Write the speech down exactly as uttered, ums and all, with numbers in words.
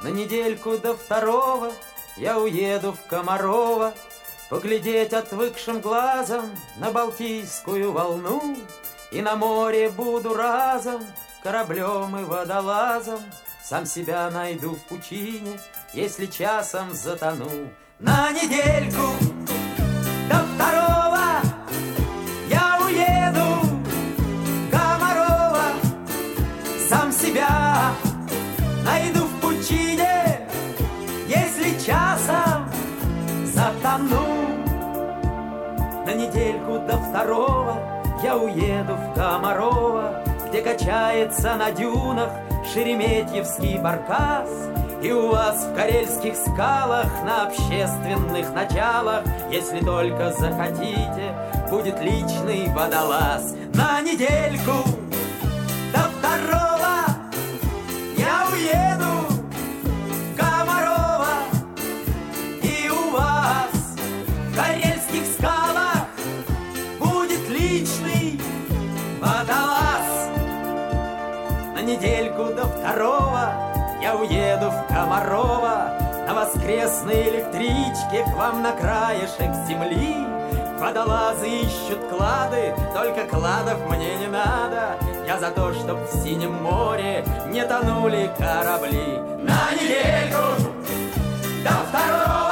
На недельку до второго я уеду в Комарово, поглядеть отвыкшим глазом на Балтийскую волну. И на море буду разом кораблем и водолазом, сам себя найду в пучине, если часом затону. На недельку до второго я уеду в Комарово, сам себя найду в пучине, если часом затону. На недельку до второго я уеду в Комарово, где качается на дюнах шереметьевский баркас. И у вас в карельских скалах на общественных началах, если только захотите, будет личный водолаз. На недельку до второго я уеду в Комарово, и у вас в карельских скалах будет личный водолаз. На недельку до второго я уеду в Комарово, на воскресной электричке к вам на краешек земли. Водолазы ищут клады, только кладов мне не надо. Я за то, чтоб в синем море не тонули корабли. На недельку до второго